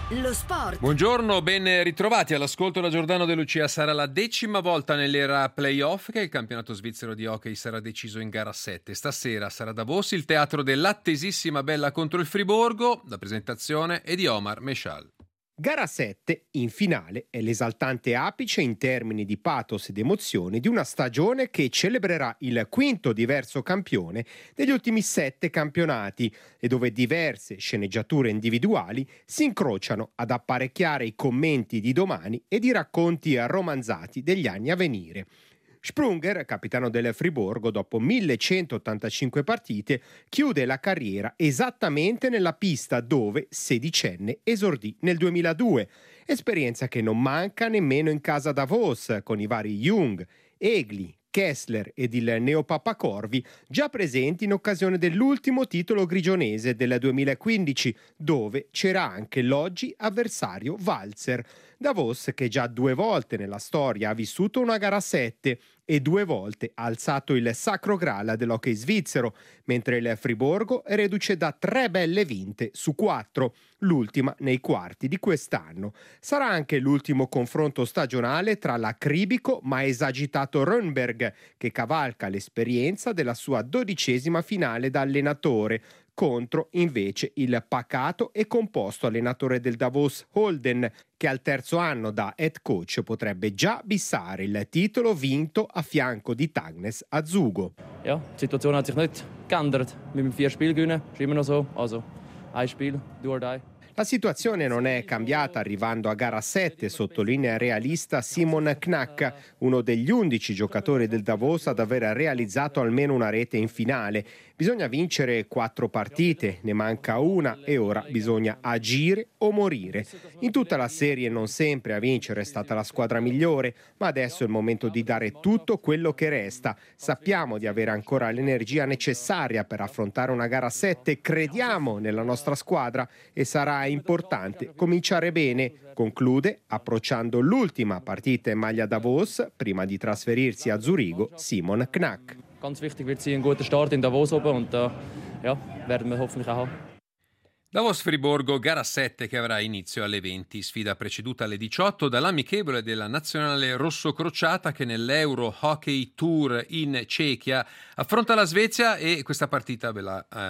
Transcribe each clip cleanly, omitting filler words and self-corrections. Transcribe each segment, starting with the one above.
Lo sport. Buongiorno, ben ritrovati all'ascolto da Giordano De Lucia. Sarà la 10ª volta nell'era playoff che il campionato svizzero di hockey sarà deciso in gara 7. Stasera sarà Davos il teatro dell'attesissima Bella contro il Friburgo. La presentazione è di Omar Meshal. Gara 7, in finale, è l'esaltante apice in termini di pathos ed emozioni di una stagione che celebrerà il quinto diverso campione degli ultimi 7 campionati e dove diverse sceneggiature individuali si incrociano ad apparecchiare i commenti di domani ed i racconti romanzati degli anni a venire. Sprunger, capitano del Friburgo, dopo 1185 partite, chiude la carriera esattamente nella pista dove, sedicenne, esordì nel 2002. Esperienza che non manca nemmeno in casa Davos, con i vari Jung, Egli, Kessler ed il neopapa Corvi già presenti in occasione dell'ultimo titolo grigionese del 2015, dove c'era anche l'oggi avversario Walzer. Davos che già 2 volte nella storia ha vissuto una gara 7 e 2 volte ha alzato il sacro graal dell'hockey svizzero, mentre il Friburgo è reduce da 3 belle vinte su 4, l'ultima nei quarti di quest'anno. Sarà anche l'ultimo confronto stagionale tra l'acribico ma esagitato Rönnberg, che cavalca l'esperienza della sua 12ª finale da allenatore, contro invece il pacato e composto allenatore del Davos Holden, che al terzo anno da head coach potrebbe già bissare il titolo vinto a fianco di Tagnes Azugo. Ja, die Situation hat sich nicht geändert. Mit dem 4 Spiel gewinnen, ist immer noch so. Also, ein Spiel, do or die. La situazione non è cambiata arrivando a gara 7, sottolinea il realista Simon Knack, uno degli 11 giocatori del Davos ad aver realizzato almeno una rete in finale. Bisogna vincere 4 partite, ne manca una e ora bisogna agire o morire. In tutta la serie non sempre a vincere è stata la squadra migliore, ma adesso è il momento di dare tutto quello che resta. Sappiamo di avere ancora l'energia necessaria per affrontare una gara 7, crediamo nella nostra squadra e sarà importante cominciare bene, conclude approcciando l'ultima partita in maglia Davos prima di trasferirsi a Zurigo Simon Knack. Ganz wichtig wird sein, ein guter Start in Davos oben und ja, werden wir hoffentlich auch haben. Davos Friburgo, gara 7 che avrà inizio alle 20, sfida preceduta alle 18 dall'amichevole della nazionale rosso-crociata che nell'Euro Hockey Tour in Cechia affronta la Svezia e questa partita ve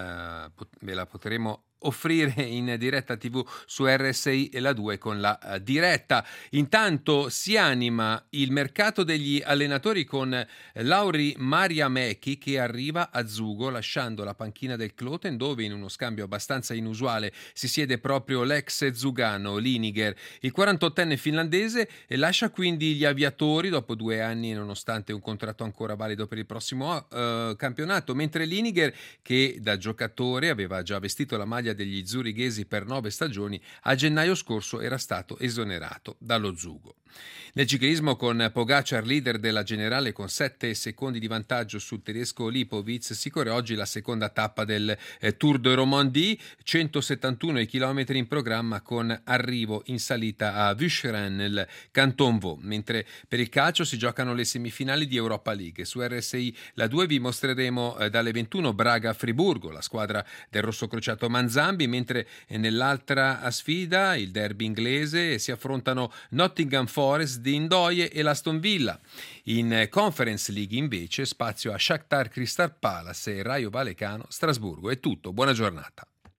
la potremo offrire in diretta TV su RSI e la 2 con la diretta. Intanto si anima il mercato degli allenatori con Lauri Mariamäki che arriva a Zugo lasciando la panchina del Kloten, dove in uno scambio abbastanza inusuale si siede proprio l'ex zugano Liniger. Il 48enne finlandese lascia quindi gli aviatori dopo 2 anni nonostante un contratto ancora valido per il prossimo campionato, mentre Liniger, che da giocatore aveva già vestito la maglia degli zurighesi per 9 stagioni, a gennaio scorso era stato esonerato dallo Zugo. Nel ciclismo, con Pogacar leader della generale con 7 secondi di vantaggio sul tedesco Lipovic, si corre oggi la seconda tappa del Tour de Romandie, 171 i chilometri in programma con arrivo in salita a Vüscheren nel Canton Vaud, mentre per il calcio si giocano le semifinali di Europa League. Su RSI la 2 vi mostreremo dalle 21 Braga-Friburgo, la squadra del rossocrociato Manzambi, mentre nell'altra sfida, il derby inglese, si affrontano Nottingham Forest di Indoie e l'Aston Villa. In Conference League invece spazio a Shakhtar Crystal Palace e Rayo Vallecano Strasburgo. È tutto, buona giornata.